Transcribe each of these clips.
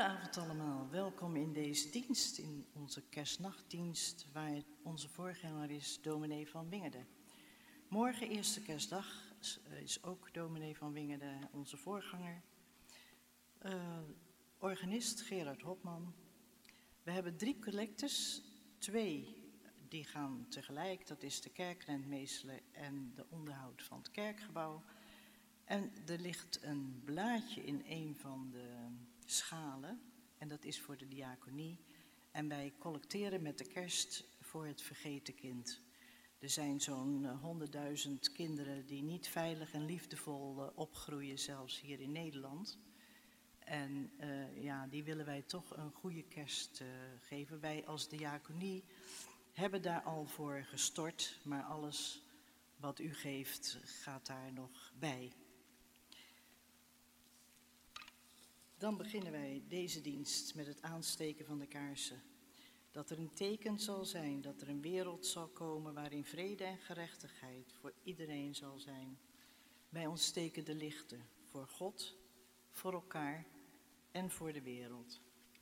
Goedenavond allemaal, welkom in deze dienst, in onze kerstnachtdienst, waar onze voorganger is dominee van Wingerden. Morgen, eerste kerstdag, is ook dominee van Wingerden onze voorganger. Organist Gerard Hopman. We hebben 3 collectes, 2 die gaan tegelijk, dat is de kerkrentmeester en de onderhoud van het kerkgebouw. En er ligt een blaadje in een van de schalen en dat is voor de diaconie. En wij collecteren met de kerst voor het vergeten kind. Er zijn zo'n 100.000 kinderen die niet veilig en liefdevol opgroeien, zelfs hier in Nederland. En die willen wij toch een goede kerst geven. Wij als diaconie hebben daar al voor gestort, maar alles wat u geeft gaat daar nog bij. Dan beginnen wij deze dienst met het aansteken van de kaarsen. Dat er een teken zal zijn, dat er een wereld zal komen waarin vrede en gerechtigheid voor iedereen zal zijn. Wij ontsteken de lichten voor God, voor elkaar en voor de wereld.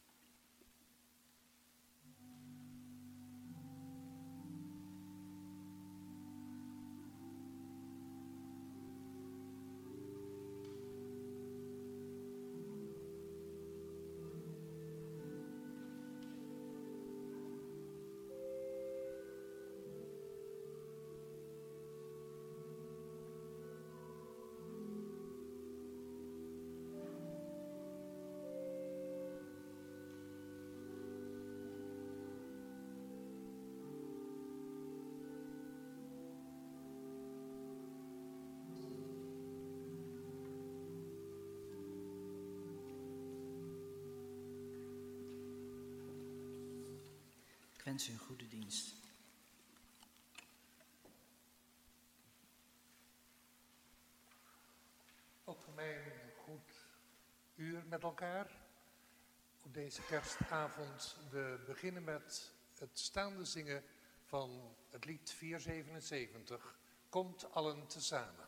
Ik wens u een goede dienst. Ook voor mij een goed uur met elkaar op deze kerstavond. We beginnen met het staande zingen van het lied 477, Komt allen tezamen.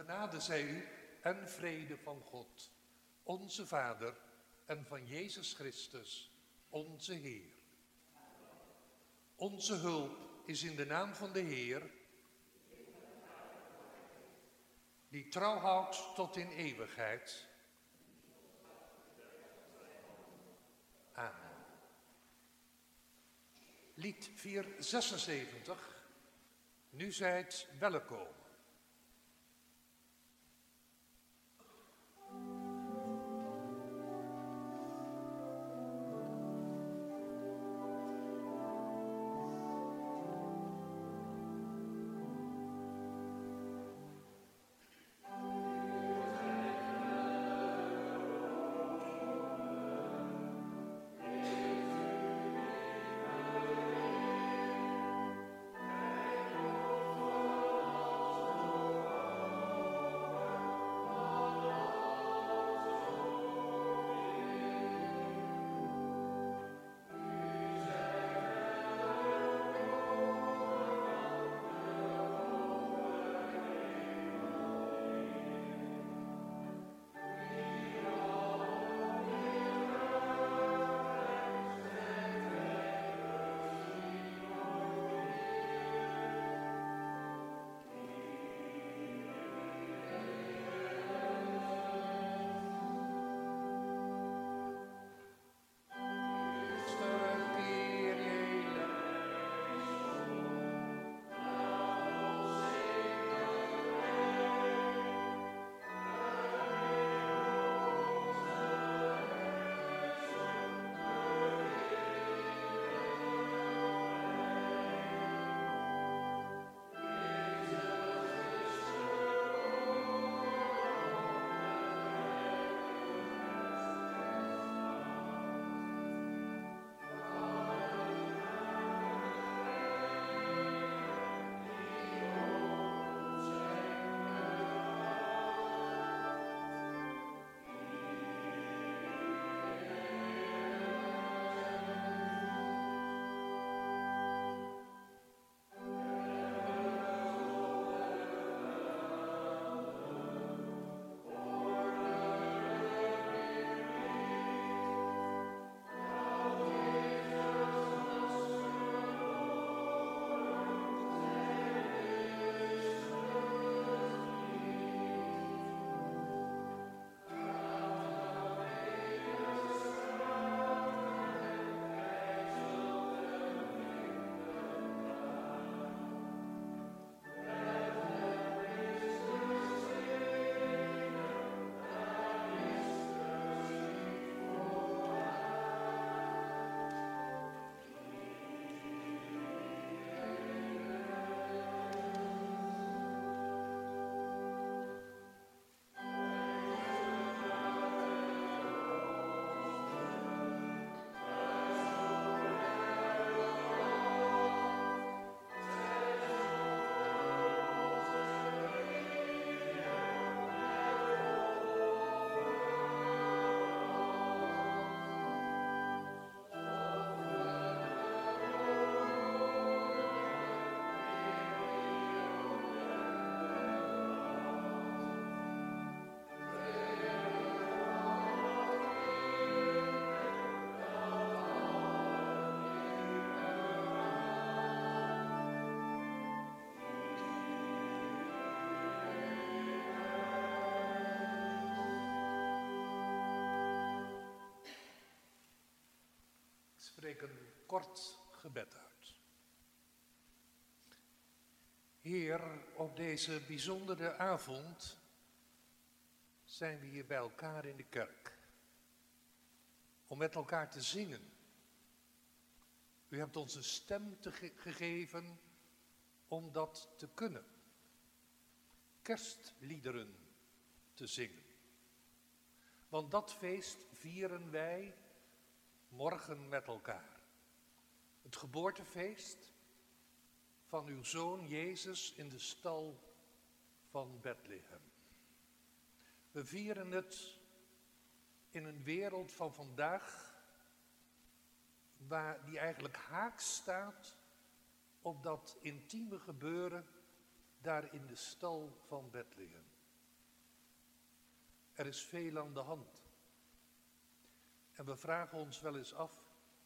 Genade zij u en vrede van God, onze Vader, en van Jezus Christus, onze Heer. Onze hulp is in de naam van de Heer, die trouw houdt tot in eeuwigheid. Amen. Lied 476. Nu zijt welkom. Spreek een kort gebed uit. Heer, op deze bijzondere avond zijn we hier bij elkaar in de kerk. Om met elkaar te zingen. U hebt ons een stem gegeven om dat te kunnen. Kerstliederen te zingen. Want dat feest vieren wij morgen met elkaar. Het geboortefeest van uw Zoon Jezus in de stal van Bethlehem. We vieren het in een wereld van vandaag die eigenlijk haaks staat op dat intieme gebeuren daar in de stal van Bethlehem. Er is veel aan de hand. En we vragen ons wel eens af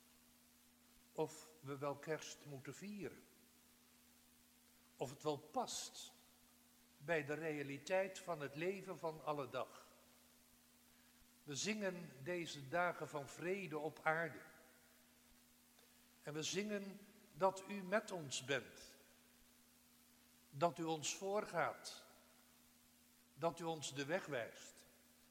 of we wel kerst moeten vieren. Of het wel past bij de realiteit van het leven van alle dag. We zingen deze dagen van vrede op aarde. En we zingen dat u met ons bent. Dat u ons voorgaat. Dat u ons de weg wijst.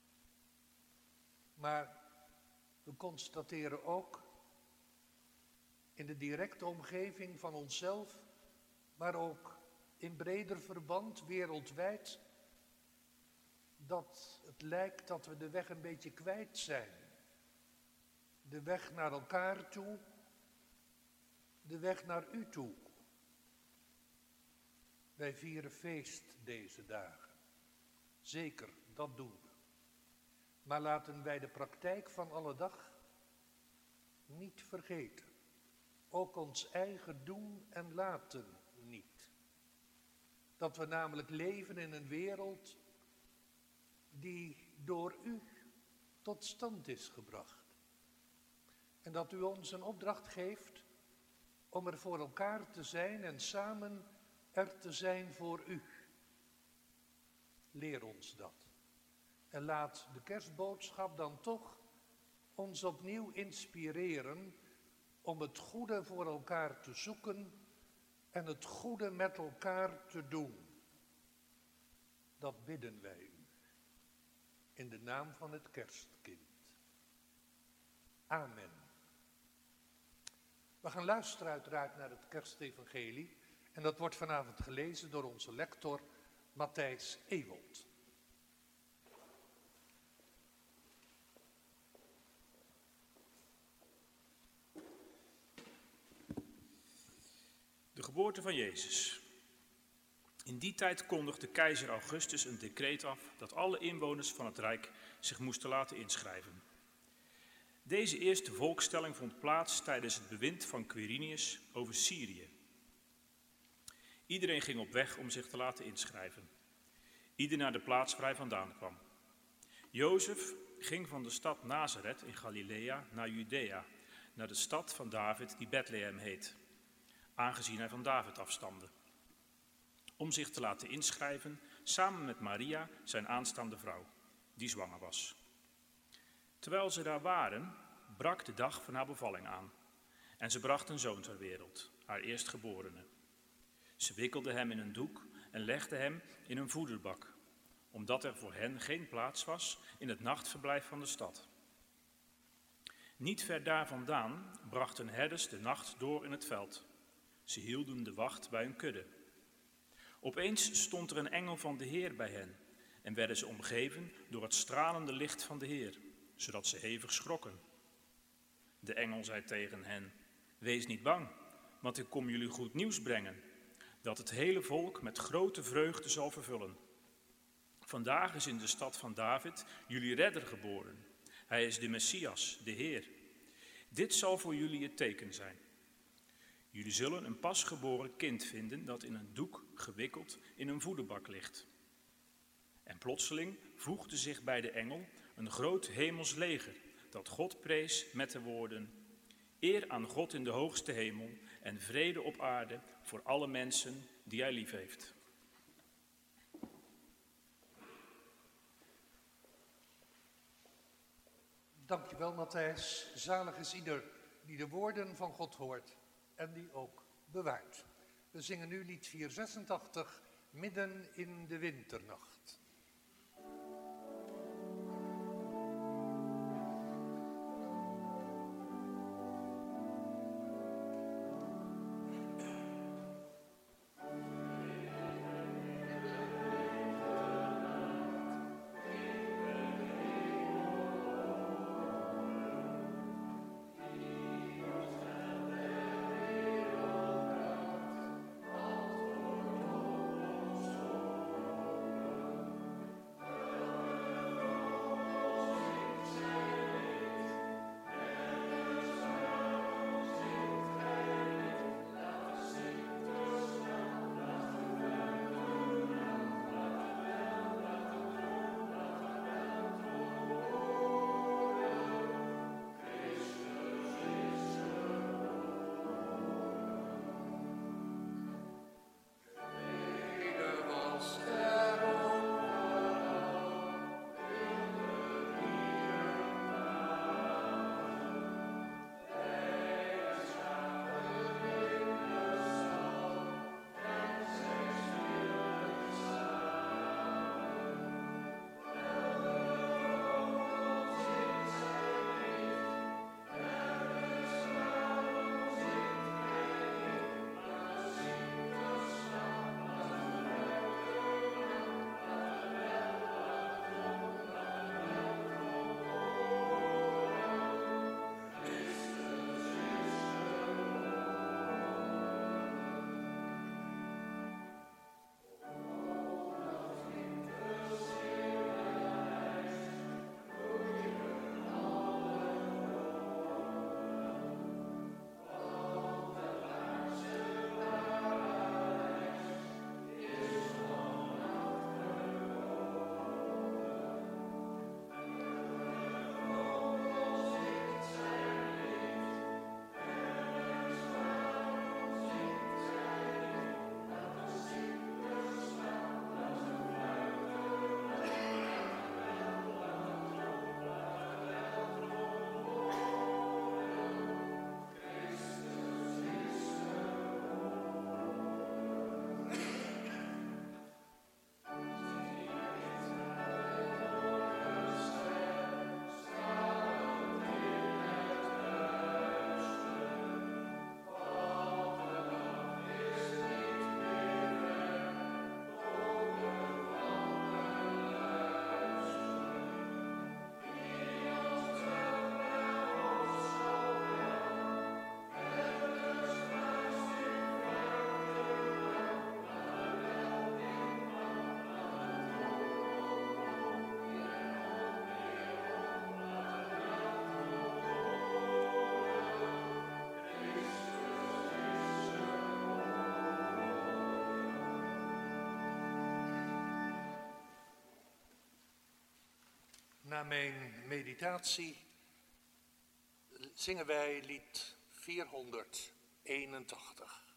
Maar we constateren ook in de directe omgeving van onszelf, maar ook in breder verband wereldwijd, dat het lijkt dat we de weg een beetje kwijt zijn. De weg naar elkaar toe, de weg naar u toe. Wij vieren feest deze dagen. Zeker, dat doen we. Maar laten wij de praktijk van alle dag niet vergeten. Ook ons eigen doen en laten niet. Dat we namelijk leven in een wereld die door u tot stand is gebracht. En dat u ons een opdracht geeft om er voor elkaar te zijn en samen er te zijn voor u. Leer ons dat. En laat de kerstboodschap dan toch ons opnieuw inspireren om het goede voor elkaar te zoeken en het goede met elkaar te doen. Dat bidden wij u. In de naam van het kerstkind. Amen. We gaan luisteren uiteraard naar het kerstevangelie. En dat wordt vanavond gelezen door onze lector Matthijs Ewold. De geboorte van Jezus. In die tijd kondigde keizer Augustus een decreet af dat alle inwoners van het Rijk zich moesten laten inschrijven. Deze eerste volkstelling vond plaats tijdens het bewind van Quirinius over Syrië. Iedereen ging op weg om zich te laten inschrijven. Ieder naar de plaats waar hij vandaan kwam. Jozef ging van de stad Nazareth in Galilea naar Judea, naar de stad van David die Bethlehem heet, aangezien hij van David afstamde, om zich te laten inschrijven samen met Maria, zijn aanstaande vrouw, die zwanger was. Terwijl ze daar waren, brak de dag van haar bevalling aan en ze bracht een zoon ter wereld, haar eerstgeborene. Ze wikkelde hem in een doek en legde hem in een voederbak, omdat er voor hen geen plaats was in het nachtverblijf van de stad. Niet ver daar vandaan brachten herders de nacht door in het veld. Ze hielden de wacht bij een kudde. Opeens stond er een engel van de Heer bij hen en werden ze omgeven door het stralende licht van de Heer, zodat ze hevig schrokken. De engel zei tegen hen: "Wees niet bang, want ik kom jullie goed nieuws brengen, dat het hele volk met grote vreugde zal vervullen. Vandaag is in de stad van David jullie redder geboren. Hij is de Messias, de Heer. Dit zal voor jullie het teken zijn. Jullie zullen een pasgeboren kind vinden dat in een doek gewikkeld in een voederbak ligt." En plotseling voegde zich bij de engel een groot hemels leger dat God prees met de woorden: "Eer aan God in de hoogste hemel en vrede op aarde voor alle mensen die hij lief heeft." Dankjewel, Matthijs. Zalig is ieder die de woorden van God hoort en die ook bewaart. We zingen nu lied 486, Midden in de winternacht. Na mijn meditatie zingen wij lied 481.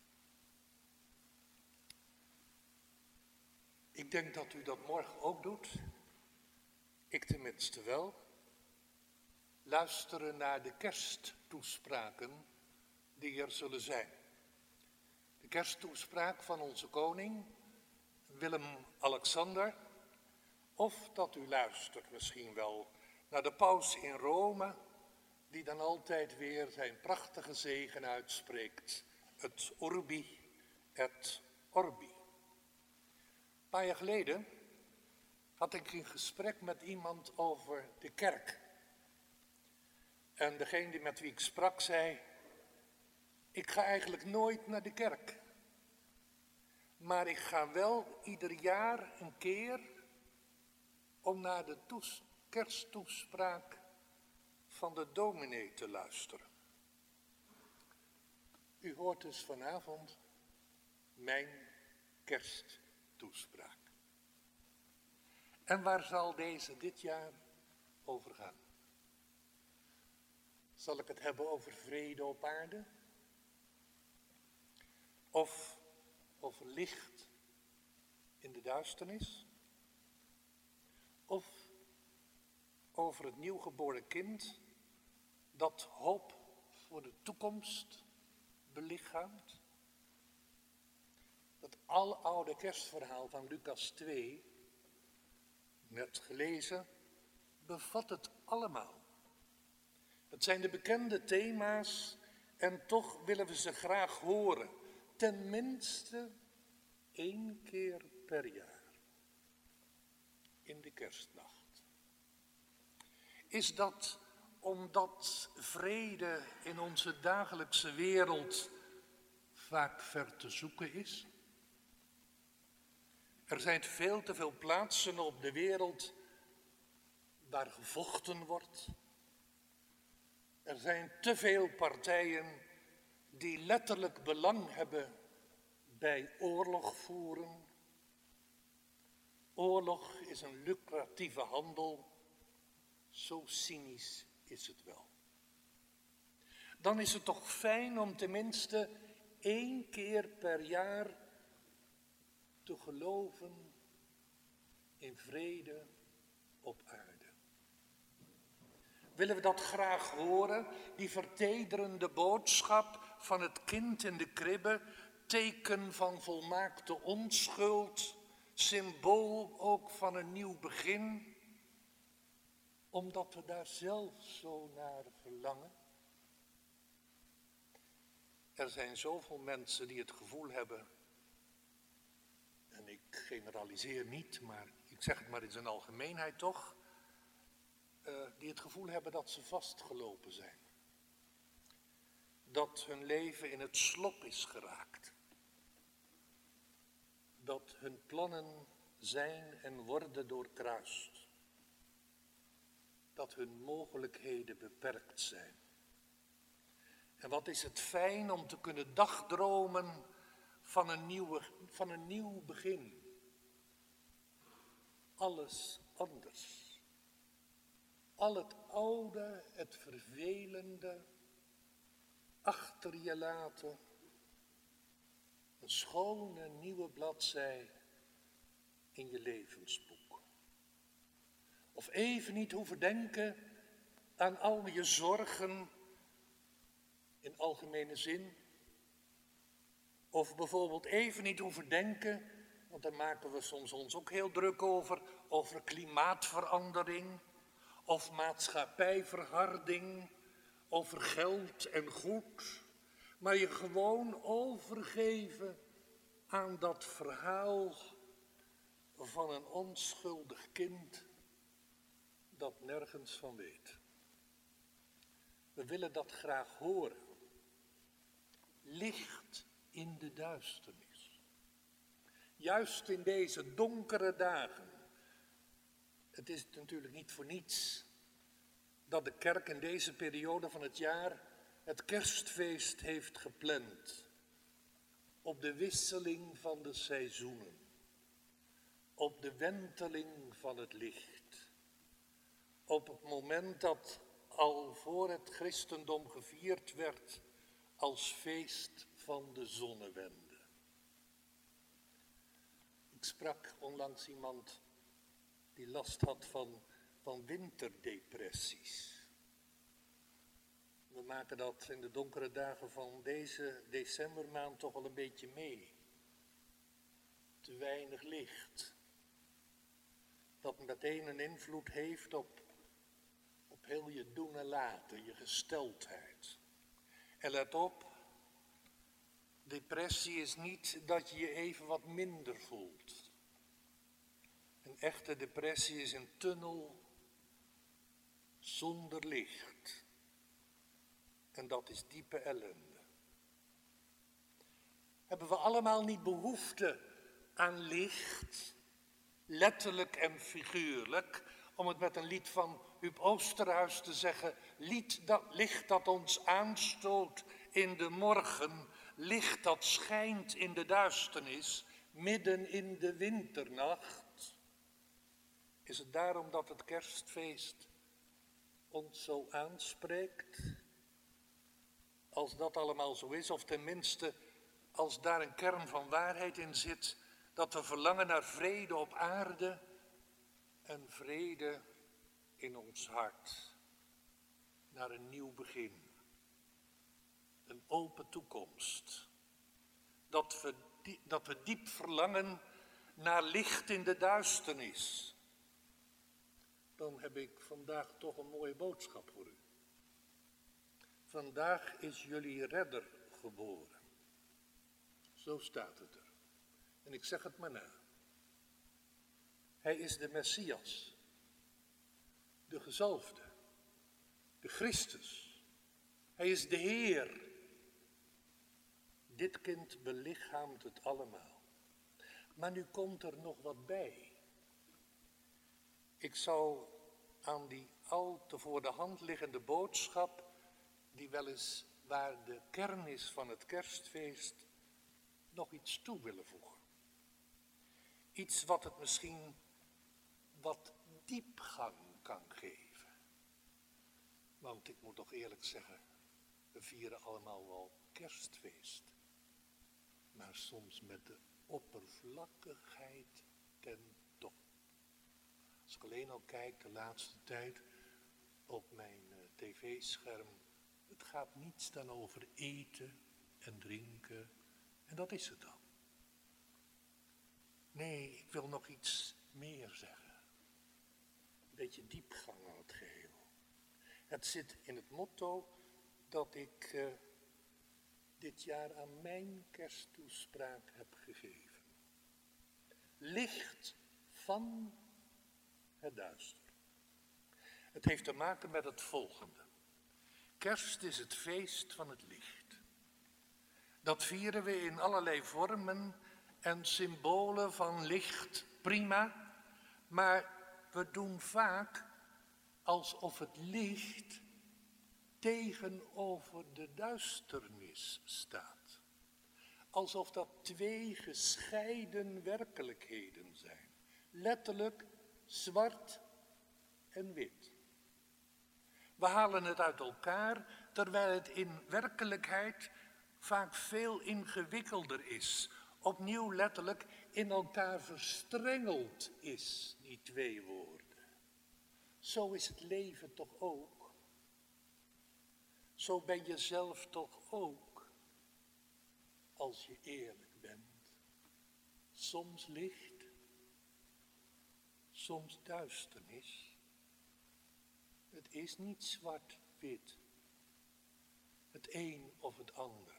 Ik denk dat u dat morgen ook doet. Ik tenminste wel. Luisteren naar de kersttoespraken die er zullen zijn. De kersttoespraak van onze koning, Willem-Alexander. Of dat u luistert misschien wel naar de paus in Rome, die dan altijd weer zijn prachtige zegen uitspreekt. Het Urbi et Orbi. Een paar jaar geleden had ik een gesprek met iemand over de kerk. En degene met wie ik sprak zei, ik ga eigenlijk nooit naar de kerk. Maar ik ga wel ieder jaar een keer om naar de kersttoespraak van de dominee te luisteren. U hoort dus vanavond mijn kersttoespraak. En waar zal deze dit jaar over gaan? Zal ik het hebben over vrede op aarde? Of over licht in de duisternis? Of over het nieuwgeboren kind dat hoop voor de toekomst belichaamt? Dat aloude kerstverhaal van Lucas 2, net gelezen, bevat het allemaal. Het zijn de bekende thema's en toch willen we ze graag horen. Tenminste 1 keer per jaar. In de kerstnacht. Is dat omdat vrede in onze dagelijkse wereld vaak ver te zoeken is? Er zijn veel te veel plaatsen op de wereld waar gevochten wordt. Er zijn te veel partijen die letterlijk belang hebben bij oorlog voeren. Oorlog is een lucratieve handel, zo cynisch is het wel. Dan is het toch fijn om tenminste 1 keer per jaar te geloven in vrede op aarde. Willen we dat graag horen, die vertederende boodschap van het kind in de kribbe, teken van volmaakte onschuld, symbool ook van een nieuw begin, omdat we daar zelf zo naar verlangen? Er zijn zoveel mensen die het gevoel hebben, en ik generaliseer niet, maar ik zeg het maar in zijn algemeenheid toch, die het gevoel hebben dat ze vastgelopen zijn. Dat hun leven in het slop is geraakt. Dat hun plannen zijn en worden doorkruist. Dat hun mogelijkheden beperkt zijn. En wat is het fijn om te kunnen dagdromen van een nieuw begin. Alles anders. Al het oude, het vervelende, achter je laten. Een schone nieuwe bladzij in je levensboek. Of even niet hoeven denken aan al je zorgen in algemene zin. Of bijvoorbeeld even niet hoeven denken, want daar maken we soms ons ook heel druk over klimaatverandering. Of maatschappijverharding, over geld en goed, maar je gewoon overgeven aan dat verhaal van een onschuldig kind dat nergens van weet. We willen dat graag horen. Licht in de duisternis. Juist in deze donkere dagen. Het is natuurlijk niet voor niets dat de kerk in deze periode van het jaar het kerstfeest heeft gepland. Op de wisseling van de seizoenen. Op de wenteling van het licht. op het moment dat al voor het christendom gevierd werd als feest van de zonnewende. Ik sprak onlangs iemand die last had van winterdepressies. We maken dat in de donkere dagen van deze decembermaand toch wel een beetje mee. Te weinig licht. Dat meteen een invloed heeft op heel je doen en laten, je gesteldheid. En let op, depressie is niet dat je je even wat minder voelt. Een echte depressie is een tunnel zonder licht. En dat is diepe ellende. Hebben we allemaal niet behoefte aan licht, letterlijk en figuurlijk, om het met een lied van Huub Oosterhuis te zeggen, licht dat ons aanstoot in de morgen, licht dat schijnt in de duisternis, midden in de winternacht. Is het daarom dat het kerstfeest ons zo aanspreekt? Als dat allemaal zo is, of tenminste als daar een kern van waarheid in zit, dat we verlangen naar vrede op aarde en vrede in ons hart. Naar een nieuw begin. Een open toekomst. Dat we diep verlangen naar licht in de duisternis. Dan heb ik vandaag toch een mooie boodschap voor u. Vandaag is jullie redder geboren. Zo staat het er. En ik zeg het maar na. Hij is de Messias. De gezalfde. De Christus. Hij is de Heer. Dit kind belichaamt het allemaal. Maar nu komt er nog wat bij. Ik zou aan die al te voor de hand liggende boodschap, die weliswaar de kern is van het kerstfeest, nog iets toe willen voegen. Iets wat het misschien wat diepgang kan geven. Want ik moet toch eerlijk zeggen, we vieren allemaal wel kerstfeest. Maar soms met de oppervlakkigheid ten top. Als ik alleen al kijk de laatste tijd op mijn tv-scherm, het gaat niets dan over eten en drinken en dat is het dan. Nee, ik wil nog iets meer zeggen. Een beetje diepgang aan het geheel. Het zit in het motto dat ik dit jaar aan mijn kersttoespraak heb gegeven. Licht van het duister. Het heeft te maken met het volgende. Kerst is het feest van het licht. Dat vieren we in allerlei vormen en symbolen van licht, prima. Maar we doen vaak alsof het licht tegenover de duisternis staat. Alsof dat twee gescheiden werkelijkheden zijn. Letterlijk zwart en wit. We halen het uit elkaar, terwijl het in werkelijkheid vaak veel ingewikkelder is. Opnieuw letterlijk in elkaar verstrengeld is, die twee woorden. Zo is het leven toch ook. Zo ben je zelf toch ook, als je eerlijk bent. Soms licht, soms duisternis. Het is niet zwart-wit. Het een of het ander.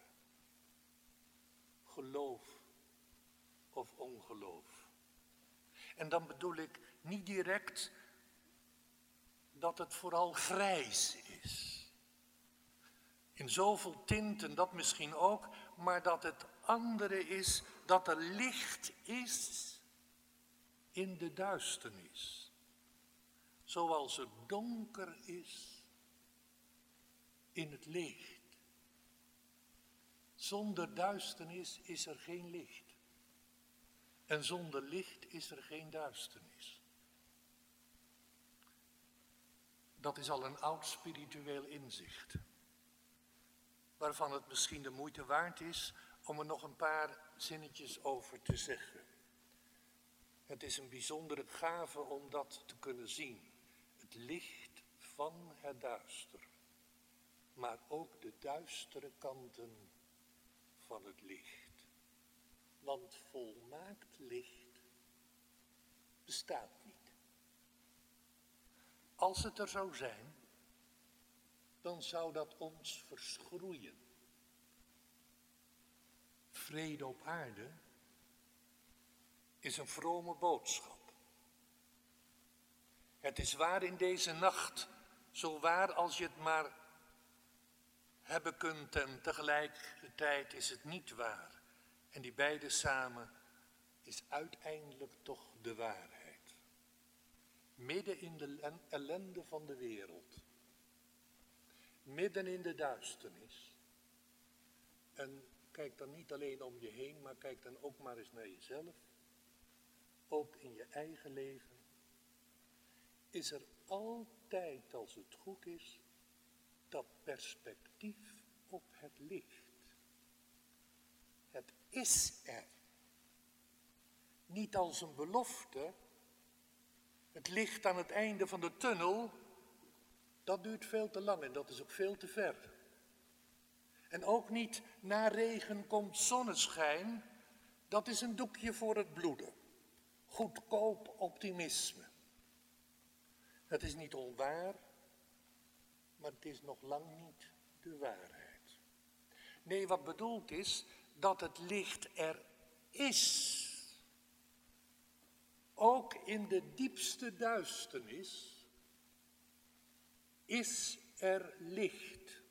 Geloof of ongeloof. En dan bedoel ik niet direct dat het vooral grijs is. In zoveel tinten, dat misschien ook, maar dat het andere is dat er licht is in de duisternis. Zoals het donker is in het licht. Zonder duisternis is er geen licht. En zonder licht is er geen duisternis. Dat is al een oud spiritueel inzicht, waarvan het misschien de moeite waard is om er nog een paar zinnetjes over te zeggen. Het is een bijzondere gave om dat te kunnen zien. Het licht van het duister, maar ook de duistere kanten van het licht. Want volmaakt licht bestaat niet. Als het er zou zijn, dan zou dat ons verschroeien. Vrede op aarde is een vrome boodschap. Het is waar in deze nacht, zo waar als je het maar hebben kunt en tegelijkertijd is het niet waar. En die beide samen is uiteindelijk toch de waarheid. Midden in de ellende van de wereld, midden in de duisternis. En kijk dan niet alleen om je heen, maar kijk dan ook maar eens naar jezelf. Ook in je eigen leven is er altijd, als het goed is, dat perspectief op het licht. Het is er. Niet als een belofte. Het licht aan het einde van de tunnel, dat duurt veel te lang en dat is ook veel te ver. En ook niet na regen komt zonneschijn, dat is een doekje voor het bloeden. Goedkoop optimisme. Het is niet onwaar, maar het is nog lang niet de waarheid. Nee, wat bedoeld is, dat het licht er is. Ook in de diepste duisternis is er licht.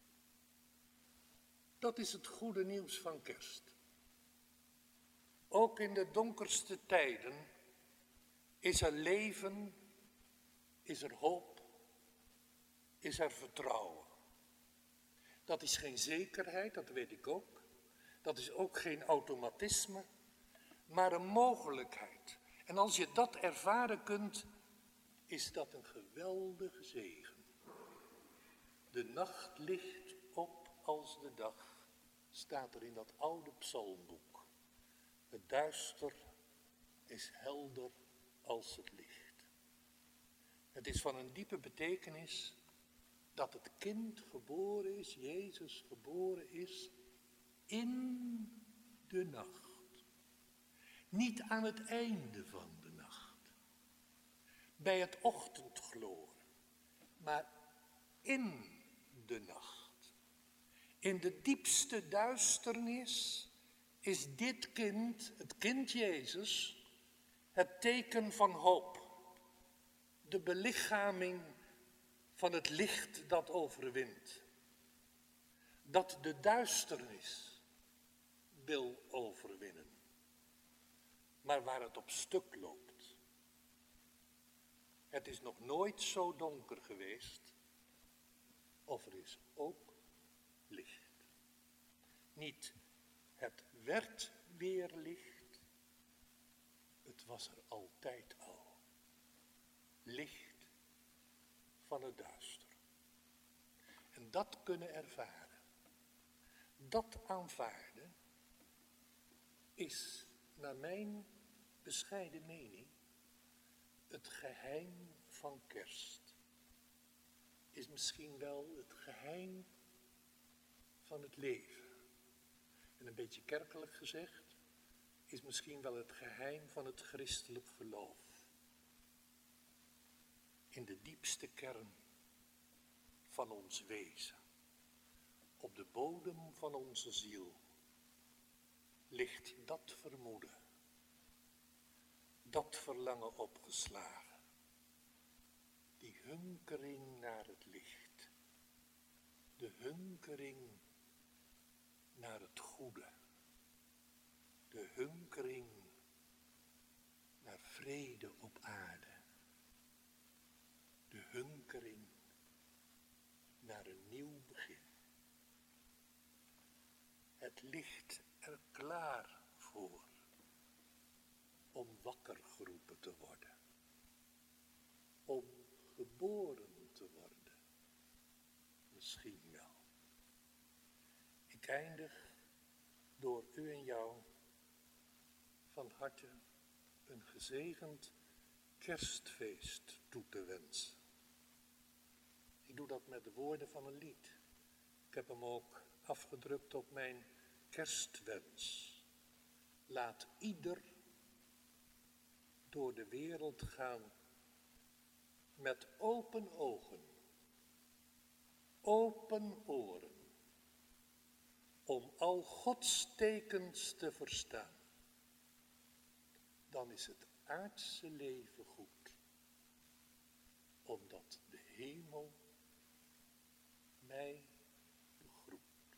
Dat is het goede nieuws van Kerst. Ook in de donkerste tijden is er leven, is er hoop, is er vertrouwen. Dat is geen zekerheid, dat weet ik ook. Dat is ook geen automatisme, maar een mogelijkheid. En als je dat ervaren kunt, is dat een geweldige zegen. De nacht ligt op als de dag, staat er in dat oude psalmboek. Het duister is helder als het licht. Het is van een diepe betekenis dat het kind geboren is, Jezus geboren is, in de nacht. Niet aan het einde van de nacht, bij het ochtendgloren, maar in de nacht. In de diepste duisternis is dit kind, het kind Jezus, het teken van hoop. De belichaming van het licht dat overwint. Dat de duisternis wil overwinnen. Maar waar het op stuk loopt. Het is nog nooit zo donker geweest. Of er is ook licht. Niet het werd weer licht. Het was er altijd al. Licht van het duister. En dat kunnen ervaren. Dat aanvaarden is naar mijn bescheiden mening het geheim van Kerst. Is misschien wel het geheim van het leven. En een beetje kerkelijk gezegd, is misschien wel het geheim van het christelijk geloof. In de diepste kern van ons wezen, op de bodem van onze ziel, ligt dat vermoeden, dat verlangen opgeslagen, die hunkering naar het licht, de hunkering naar het goede, de hunkering naar vrede op aarde, de hunkering naar een nieuw begin. Het ligt er klaar voor om wakker geroepen te worden, om geboren te misschien wel. Ik eindig door u en jou van harte een gezegend kerstfeest toe te wensen. Ik doe dat met de woorden van een lied. Ik heb hem ook afgedrukt op mijn kerstwens. Laat ieder door de wereld gaan met open ogen, open oren, om al Gods tekens te verstaan. Dan is het aardse leven goed, omdat de hemel mij begroet.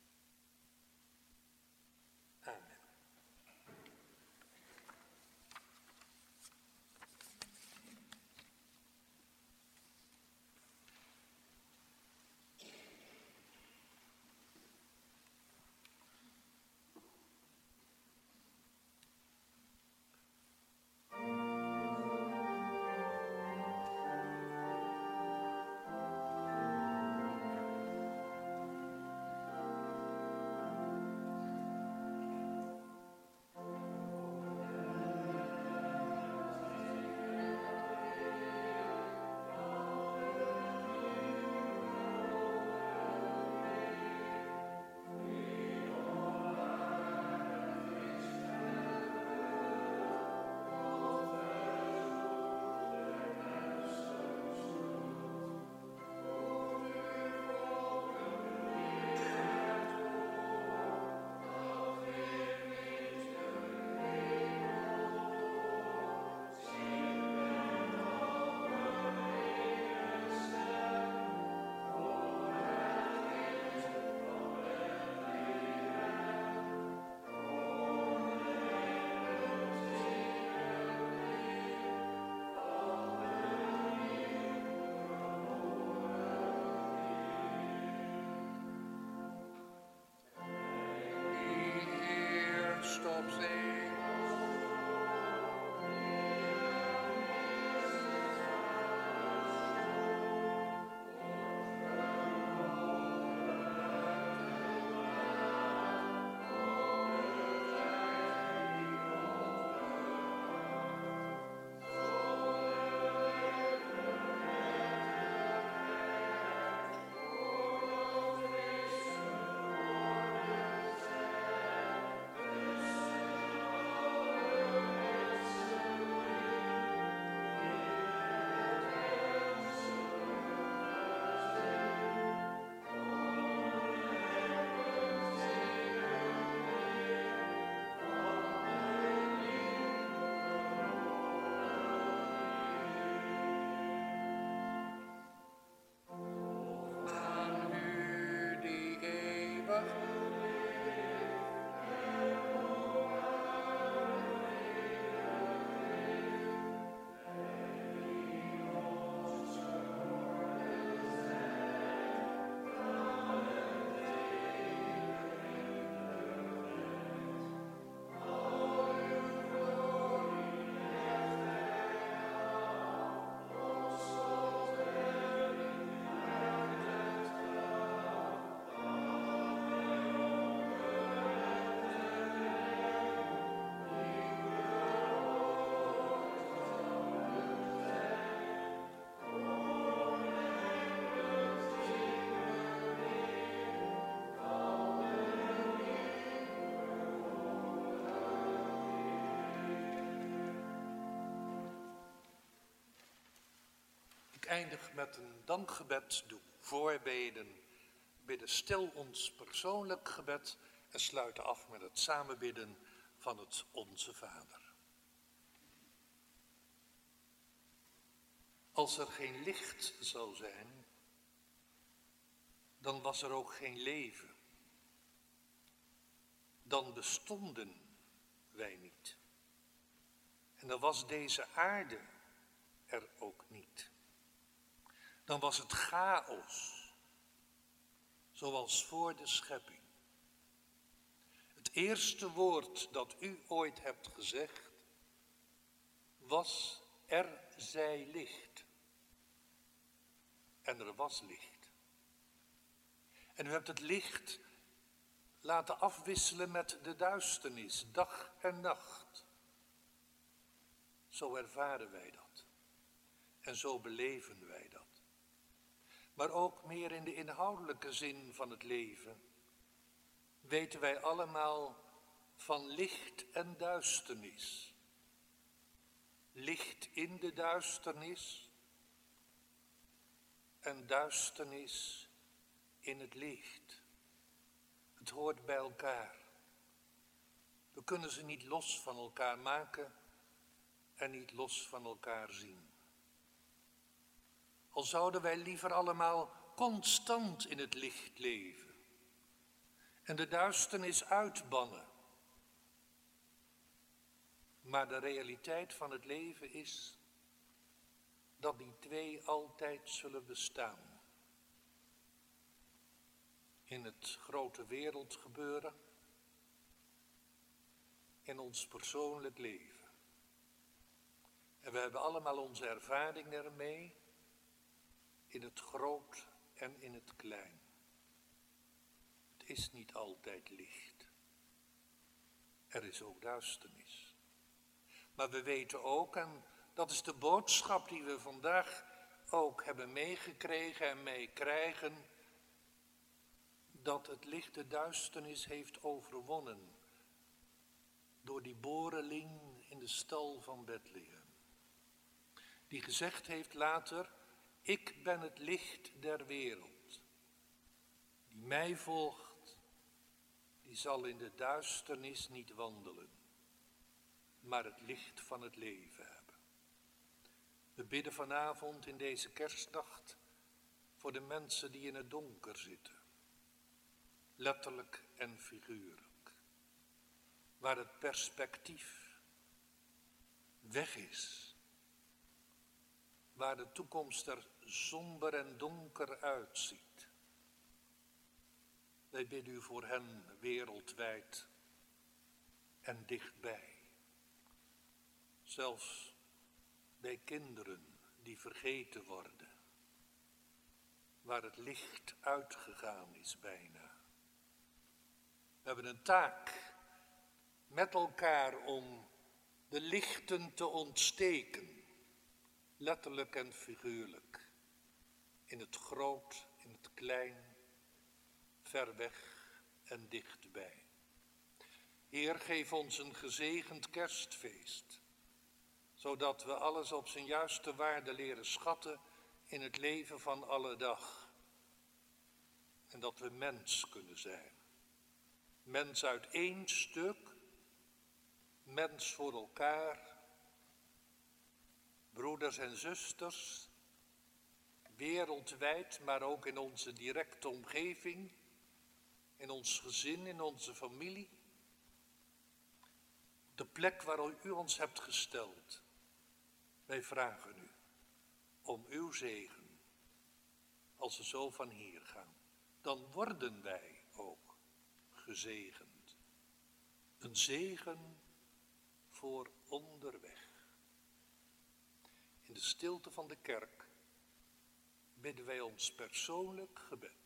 Amen. Stop saying. Ik eindig met een dankgebed, doe voorbeden, bidden stil ons persoonlijk gebed en sluiten af met het samenbidden van het Onze Vader. Als er geen licht zou zijn, dan was er ook geen leven. Dan bestonden wij niet. En dan was deze aarde er ook niet. Dan was het chaos, zoals voor de schepping. Het eerste woord dat u ooit hebt gezegd, was er zij licht. En er was licht. En u hebt het licht laten afwisselen met de duisternis, dag en nacht. Zo ervaren wij dat. En zo beleven wij dat. Maar ook meer in de inhoudelijke zin van het leven weten wij allemaal van licht en duisternis. Licht in de duisternis en duisternis in het licht. Het hoort bij elkaar. We kunnen ze niet los van elkaar maken en niet los van elkaar zien. Al zouden wij liever allemaal constant in het licht leven en de duisternis uitbannen. Maar de realiteit van het leven is dat die twee altijd zullen bestaan. In het grote wereldgebeuren, in ons persoonlijk leven. En we hebben allemaal onze ervaring ermee, in het groot en in het klein. Het is niet altijd licht. Er is ook duisternis. Maar we weten ook, en dat is de boodschap die we vandaag ook hebben meegekregen en meekrijgen, dat het licht de duisternis heeft overwonnen door die boreling in de stal van Bethlehem. Die gezegd heeft later, ik ben het licht der wereld. Die mij volgt, die zal in de duisternis niet wandelen, maar het licht van het leven hebben. We bidden vanavond in deze kerstnacht voor de mensen die in het donker zitten. Letterlijk en figuurlijk. Waar het perspectief weg is. Waar de toekomst er somber en donker uitziet. Wij bidden u voor hen wereldwijd en dichtbij. Zelfs bij kinderen die vergeten worden. Waar het licht uitgegaan is bijna. We hebben een taak met elkaar om de lichten te ontsteken. Letterlijk en figuurlijk. In het groot, in het klein, ver weg en dichtbij. Heer, geef ons een gezegend kerstfeest. Zodat we alles op zijn juiste waarde leren schatten in het leven van alle dag. En dat we mens kunnen zijn. Mens uit één stuk, mens voor elkaar, broeders en zusters, wereldwijd, maar ook in onze directe omgeving, in ons gezin, in onze familie. De plek waar u ons hebt gesteld. Wij vragen u om uw zegen, als we zo van hier gaan. Dan worden wij ook gezegend. Een zegen voor onderweg. In de stilte van de kerk bidden wij ons persoonlijk gebed.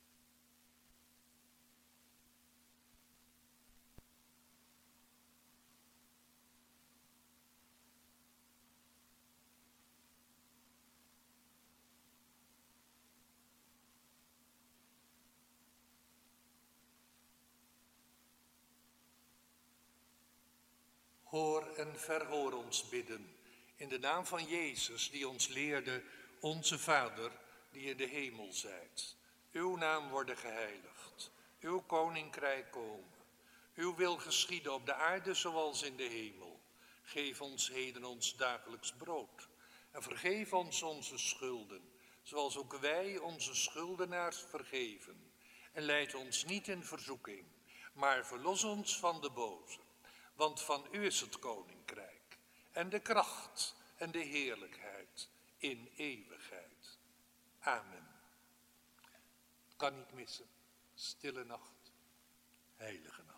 Hoor en verhoor ons bidden, in de naam van Jezus, die ons leerde, onze Vader, die in de hemel zijt. Uw naam worden geheiligd, uw koninkrijk komen. Uw wil geschieden op de aarde zoals in de hemel. Geef ons heden ons dagelijks brood. En vergeef ons onze schulden, zoals ook wij onze schuldenaars vergeven. En leid ons niet in verzoeking, maar verlos ons van de boze. Want van u is het koninkrijk en de kracht en de heerlijkheid in eeuwigheid. Amen. Het kan niet missen. Stille nacht, heilige nacht.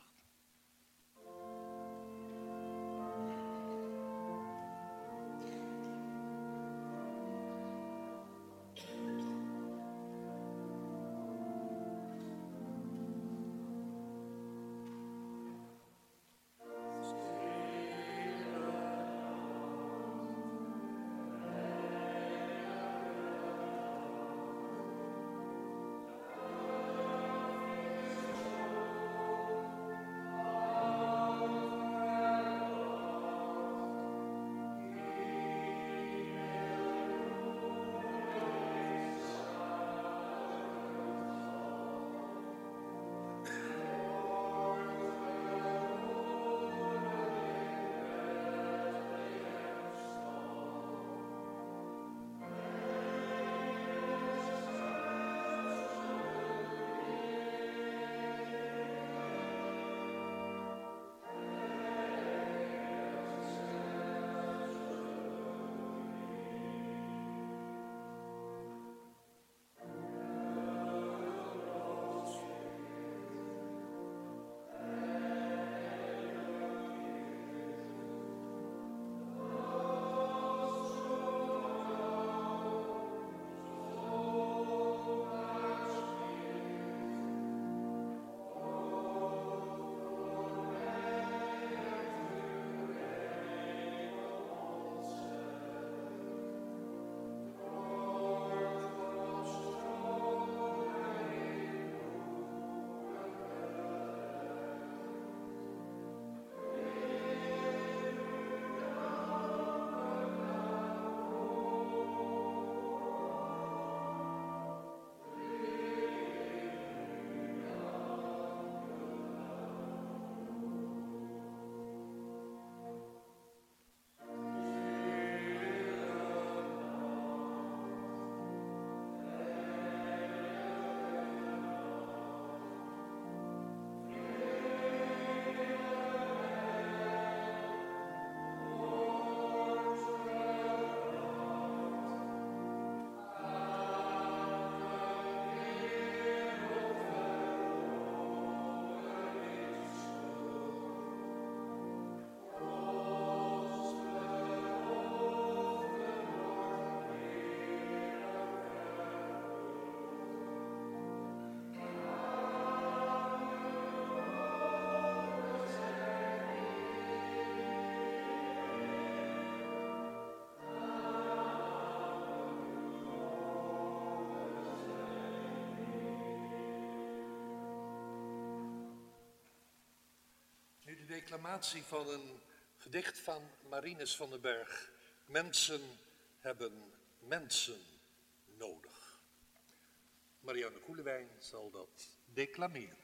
declamatie van een gedicht van Marinus van den Berg. Mensen hebben mensen nodig. Marianne Koelewijn zal dat declameren.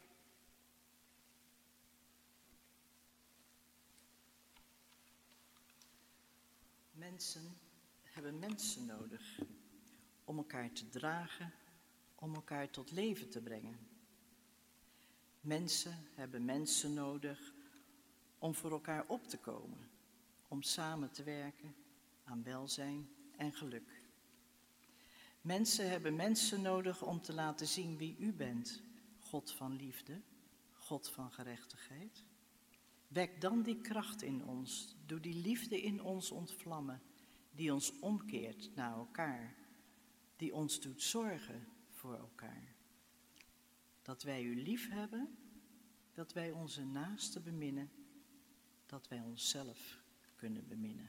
Mensen hebben mensen nodig om elkaar te dragen, om elkaar tot leven te brengen. Mensen hebben mensen nodig om voor elkaar op te komen, om samen te werken aan welzijn en geluk. Mensen hebben mensen nodig om te laten zien wie u bent, God van liefde, God van gerechtigheid. Wek dan die kracht in ons, doe die liefde in ons ontvlammen, die ons omkeert naar elkaar, die ons doet zorgen voor elkaar. Dat wij u lief hebben, dat wij onze naaste beminnen, dat wij onszelf kunnen beminnen.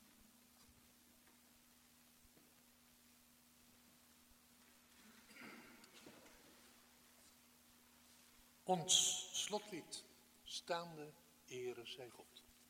Ons slotlied, staande ere zij God.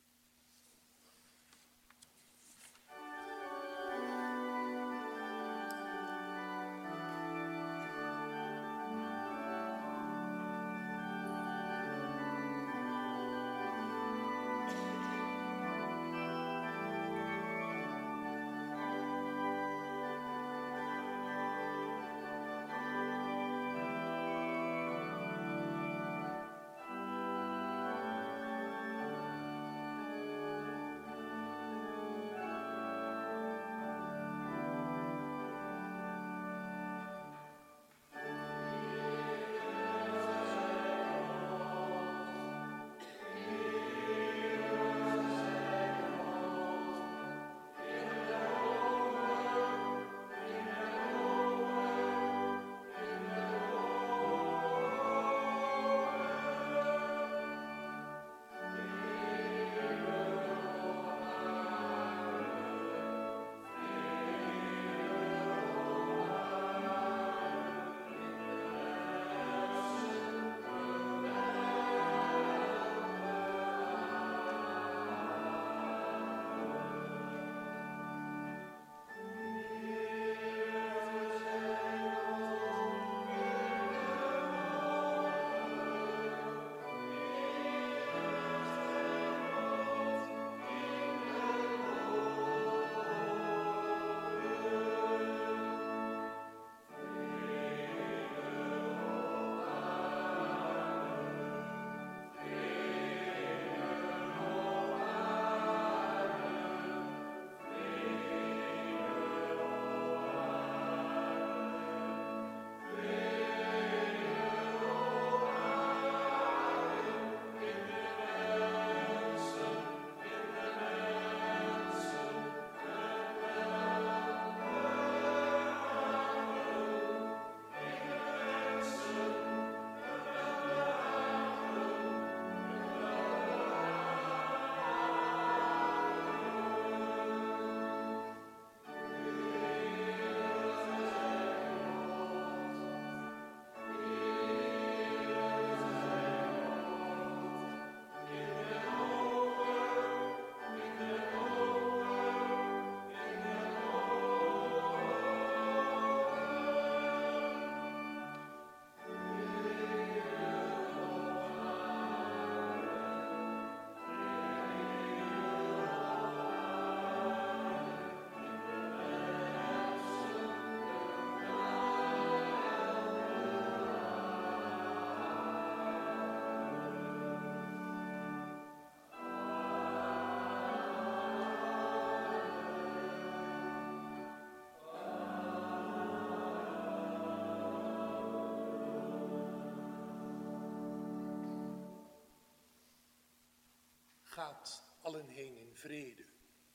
Gaat allen heen in vrede,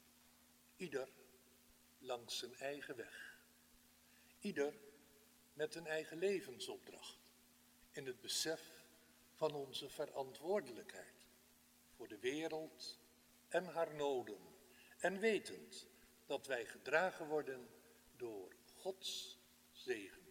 ieder langs zijn eigen weg. Ieder met een eigen levensopdracht, in het besef van onze verantwoordelijkheid voor de wereld en haar noden. En wetend dat wij gedragen worden door Gods zegen.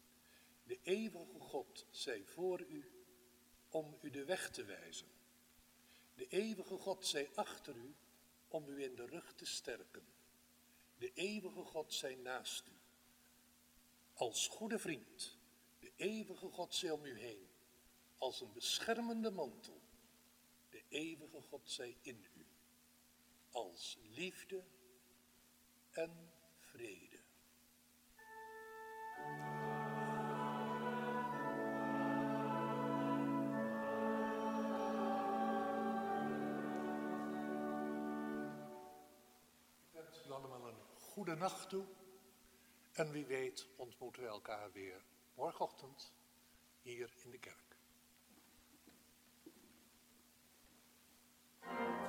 De eeuwige God zij voor u om u de weg te wijzen. De eeuwige God zij achter u om u in de rug te sterken. De eeuwige God zij naast u. Als goede vriend, de eeuwige God zij om u heen. Als een beschermende mantel, de eeuwige God zij in u. Als liefde en vrede. Ik wens u allemaal een goede nacht toe. En wie weet ontmoeten we elkaar weer morgenochtend hier in de kerk.